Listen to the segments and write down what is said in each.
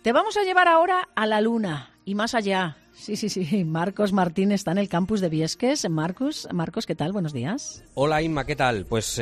Te vamos a llevar ahora a la Luna y más allá. Sí. Marcos Martín está en el campus de Viesques. Marcos, ¿qué tal? Buenos días. Hola, Inma, ¿qué tal? Pues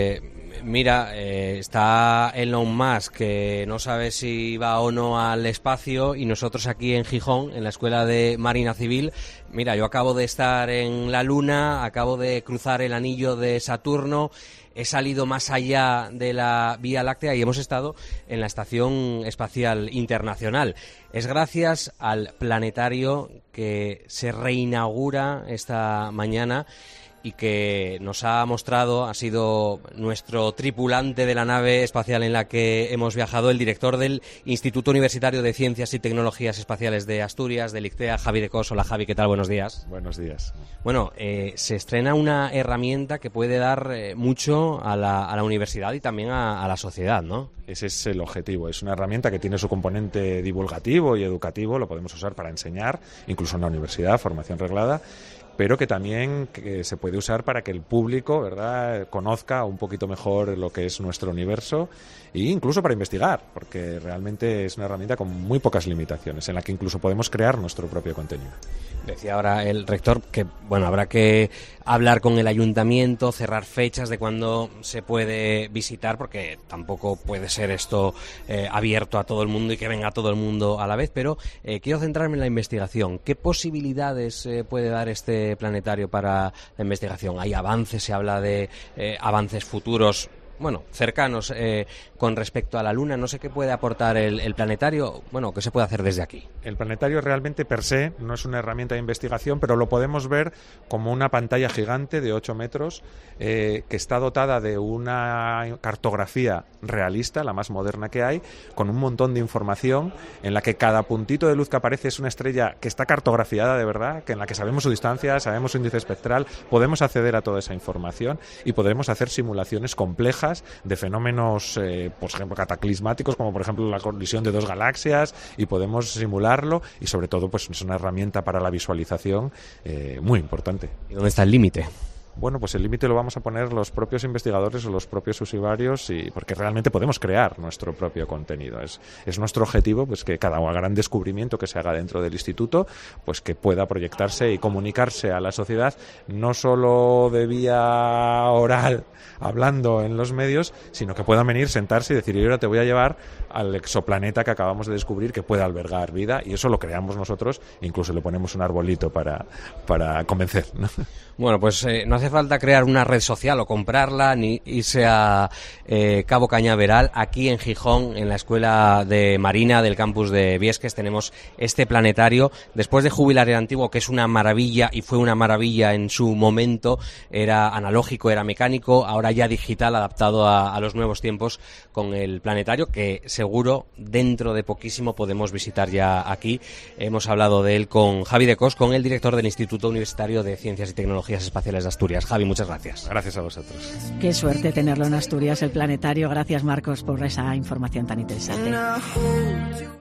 mira, está Elon Musk, que no sabe si va o no al espacio, y nosotros aquí en Gijón, en la Escuela de Marina Civil. Mira, yo acabo de estar en la Luna, acabo de cruzar el anillo de Saturno, he salido más allá de la Vía Láctea y hemos estado en la Estación Espacial Internacional. Es gracias al planetario que se reinaugura esta mañana y que nos ha mostrado, ha sido nuestro tripulante de la nave espacial en la que hemos viajado, el director del Instituto Universitario de Ciencias y Tecnologías Espaciales de Asturias, del ICTEA, Javi de Cos. Hola, Javi, ¿qué tal? Buenos días. Buenos días. Bueno, se estrena una herramienta que puede dar mucho a la universidad y también a la sociedad, ¿no? Ese es el objetivo. Es una herramienta que tiene su componente divulgativo y educativo, lo podemos usar para enseñar, incluso en la universidad, formación reglada, pero que también se puede usar para que el público, ¿verdad?, conozca un poquito mejor lo que es nuestro universo e incluso para investigar, porque realmente es una herramienta con muy pocas limitaciones, en la que incluso podemos crear nuestro propio contenido. Decía ahora el rector que, bueno, habrá que hablar con el ayuntamiento, cerrar fechas de cuándo se puede visitar, porque tampoco puede ser esto abierto a todo el mundo y que venga todo el mundo a la vez, pero quiero centrarme en la investigación. ¿Qué posibilidades puede dar este planetario para la investigación? ¿Hay avances? ¿Se habla de avances futuros, bueno, cercanos con respecto a la Luna? No sé qué puede aportar el planetario, bueno, qué se puede hacer desde aquí. El planetario realmente per se no es una herramienta de investigación, pero lo podemos ver como una pantalla gigante de 8 metros que está dotada de una cartografía realista, la más moderna que hay, con un montón de información en la que cada puntito de luz que aparece es una estrella que está cartografiada de verdad, que en la que sabemos su distancia, sabemos su índice espectral, podemos acceder a toda esa información y podremos hacer simulaciones complejas de fenómenos, por ejemplo, cataclismáticos, como por ejemplo la colisión de dos galaxias, y podemos simularlo, y sobre todo pues es una herramienta para la visualización muy importante. ¿Y dónde está el límite? Bueno, pues el límite lo vamos a poner los propios investigadores o los propios usuarios, y porque realmente podemos crear nuestro propio contenido. Es nuestro objetivo, pues que cada gran descubrimiento que se haga dentro del instituto, pues que pueda proyectarse y comunicarse a la sociedad, no solo de vía oral, hablando en los medios, sino que puedan venir, sentarse y decir: yo ahora te voy a llevar al exoplaneta que acabamos de descubrir, que puede albergar vida, y eso lo creamos nosotros, incluso le ponemos un arbolito para convencer, ¿no? Bueno, pues no hace falta crear una red social o comprarla ni irse a Cabo Cañaveral. Aquí en Gijón, en la Escuela de Marina del campus de Viesques, tenemos este planetario. Después de jubilar el antiguo, que es una maravilla y fue una maravilla en su momento, era analógico, era mecánico, ahora ya digital, adaptado a los nuevos tiempos, con el planetario que seguro dentro de poquísimo podemos visitar ya aquí. Hemos hablado de él con Javi de Cos, con el director del Instituto Universitario de Ciencias y Tecnologías Espaciales de Asturias. Javi, muchas gracias. Gracias a vosotros. Qué suerte tenerlo en Asturias, el planetario. Gracias, Marcos, por esa información tan interesante.